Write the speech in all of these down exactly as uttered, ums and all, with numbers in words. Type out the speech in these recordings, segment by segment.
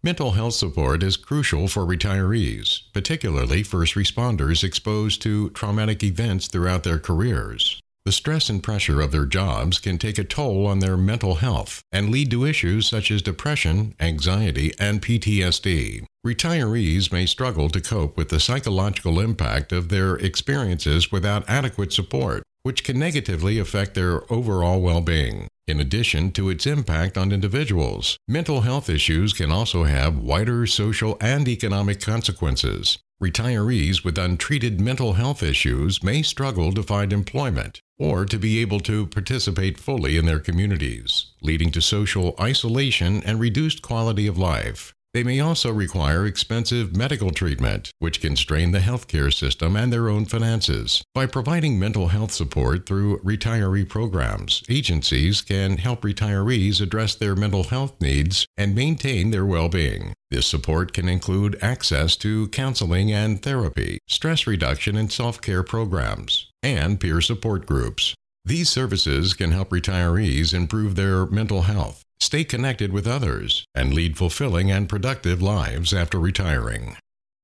Mental health support is crucial for retirees, particularly first responders exposed to traumatic events throughout their careers. The stress and pressure of their jobs can take a toll on their mental health and lead to issues such as depression, anxiety, and P T S D. Retirees may struggle to cope with the psychological impact of their experiences without adequate support, which can negatively affect their overall well-being. In addition to its impact on individuals, mental health issues can also have wider social and economic consequences. Retirees with untreated mental health issues may struggle to find employment or to be able to participate fully in their communities, leading to social isolation and reduced quality of life. They may also require expensive medical treatment, which can strain the healthcare system and their own finances. By providing mental health support through retiree programs, agencies can help retirees address their mental health needs and maintain their well-being. This support can include access to counseling and therapy, stress reduction and self-care programs, and peer support groups. These services can help retirees improve their mental health, stay connected with others, and lead fulfilling and productive lives after retiring.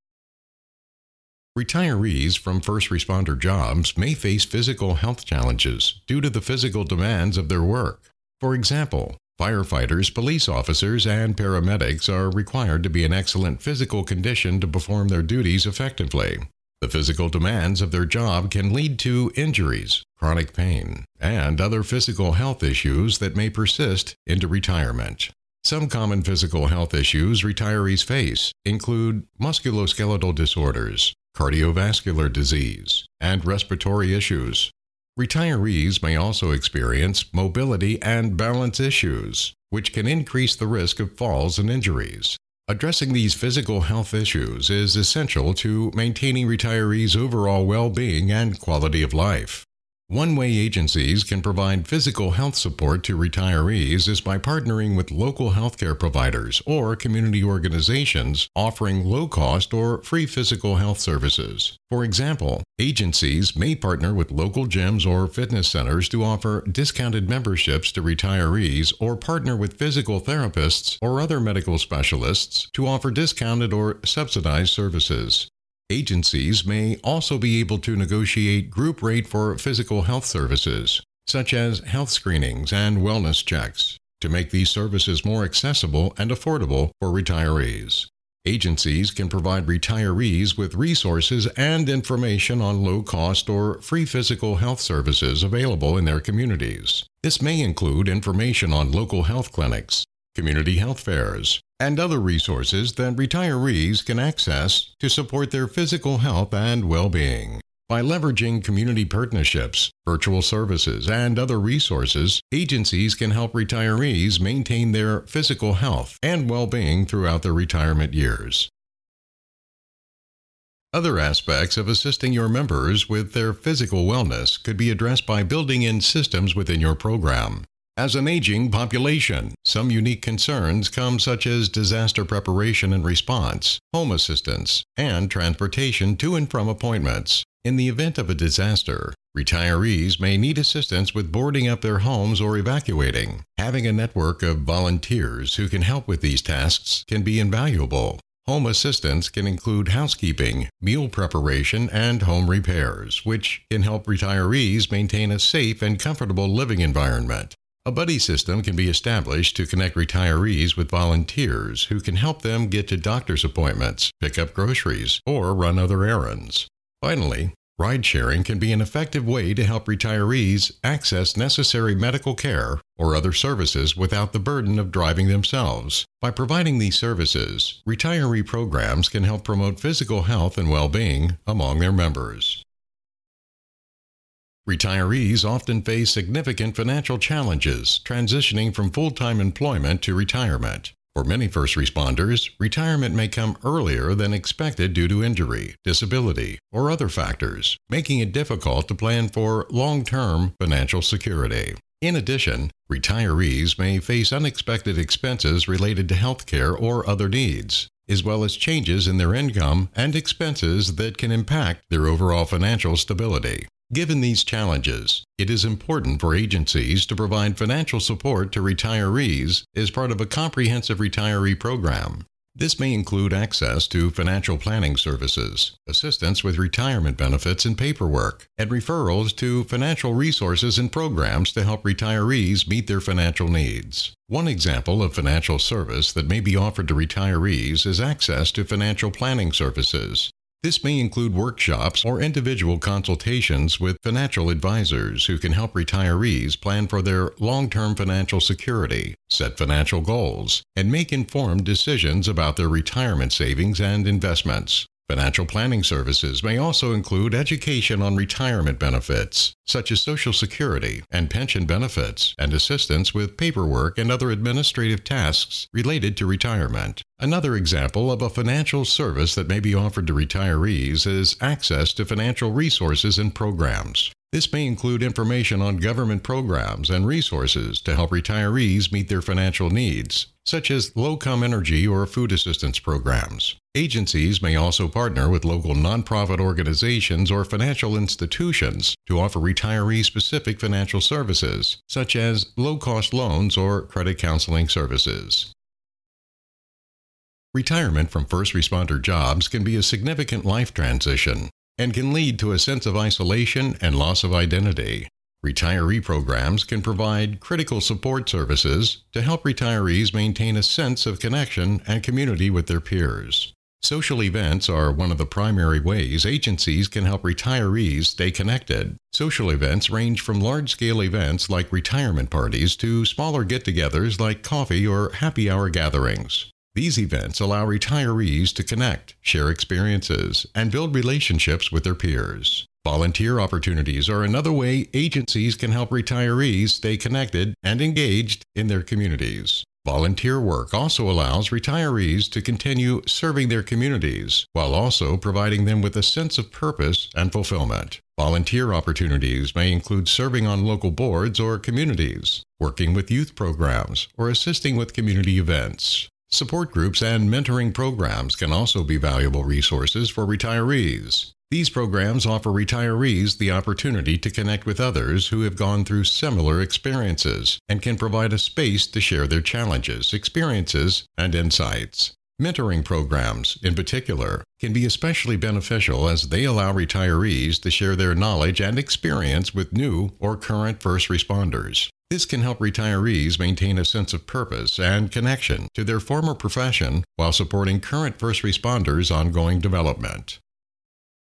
Retirees from first responder jobs may face physical health challenges due to the physical demands of their work. For example, firefighters, police officers, and paramedics are required to be in excellent physical condition to perform their duties effectively. The physical demands of their job can lead to injuries, chronic pain, and other physical health issues that may persist into retirement. Some common physical health issues retirees face include musculoskeletal disorders, cardiovascular disease, and respiratory issues. Retirees may also experience mobility and balance issues, which can increase the risk of falls and injuries. Addressing these physical health issues is essential to maintaining retirees' overall well-being and quality of life. One way agencies can provide physical health support to retirees is by partnering with local healthcare providers or community organizations offering low-cost or free physical health services. For example, agencies may partner with local gyms or fitness centers to offer discounted memberships to retirees or partner with physical therapists or other medical specialists to offer discounted or subsidized services. Agencies may also be able to negotiate group rate for physical health services, such as health screenings and wellness checks, to make these services more accessible and affordable for retirees. Agencies can provide retirees with resources and information on low-cost or free physical health services available in their communities. This may include information on local health clinics, community health fairs, and other resources that retirees can access to support their physical health and well-being. By leveraging community partnerships, virtual services, and other resources, agencies can help retirees maintain their physical health and well-being throughout their retirement years. Other aspects of assisting your members with their physical wellness could be addressed by building in systems within your program. As an aging population, some unique concerns come such as disaster preparation and response, home assistance, and transportation to and from appointments. In the event of a disaster, retirees may need assistance with boarding up their homes or evacuating. Having a network of volunteers who can help with these tasks can be invaluable. Home assistance can include housekeeping, meal preparation, and home repairs, which can help retirees maintain a safe and comfortable living environment. A buddy system can be established to connect retirees with volunteers who can help them get to doctor's appointments, pick up groceries, or run other errands. Finally, ride-sharing can be an effective way to help retirees access necessary medical care or other services without the burden of driving themselves. By providing these services, retiree programs can help promote physical health and well-being among their members. Retirees often face significant financial challenges transitioning from full-time employment to retirement. For many first responders, retirement may come earlier than expected due to injury, disability, or other factors, making it difficult to plan for long-term financial security. In addition, retirees may face unexpected expenses related to health care or other needs, as well as changes in their income and expenses that can impact their overall financial stability. Given these challenges, it is important for agencies to provide financial support to retirees as part of a comprehensive retiree program. This may include access to financial planning services, assistance with retirement benefits and paperwork, and referrals to financial resources and programs to help retirees meet their financial needs. One example of financial service that may be offered to retirees is access to financial planning services. This may include workshops or individual consultations with financial advisors who can help retirees plan for their long-term financial security, set financial goals, and make informed decisions about their retirement savings and investments. Financial planning services may also include education on retirement benefits, such as Social Security and pension benefits, and assistance with paperwork and other administrative tasks related to retirement. Another example of a financial service that may be offered to retirees is access to financial resources and programs. This may include information on government programs and resources to help retirees meet their financial needs, such as low-income energy or food assistance programs. Agencies may also partner with local nonprofit organizations or financial institutions to offer retiree-specific financial services, such as low-cost loans or credit counseling services. Retirement from first responder jobs can be a significant life transition and can lead to a sense of isolation and loss of identity. Retiree programs can provide critical support services to help retirees maintain a sense of connection and community with their peers. Social events are one of the primary ways agencies can help retirees stay connected. Social events range from large-scale events like retirement parties to smaller get-togethers like coffee or happy hour gatherings. These events allow retirees to connect, share experiences, and build relationships with their peers. Volunteer opportunities are another way agencies can help retirees stay connected and engaged in their communities. Volunteer work also allows retirees to continue serving their communities while also providing them with a sense of purpose and fulfillment. Volunteer opportunities may include serving on local boards or communities, working with youth programs, or assisting with community events. Support groups and mentoring programs can also be valuable resources for retirees. These programs offer retirees the opportunity to connect with others who have gone through similar experiences and can provide a space to share their challenges, experiences, and insights. Mentoring programs, in particular, can be especially beneficial as they allow retirees to share their knowledge and experience with new or current first responders. This can help retirees maintain a sense of purpose and connection to their former profession while supporting current first responders' ongoing development.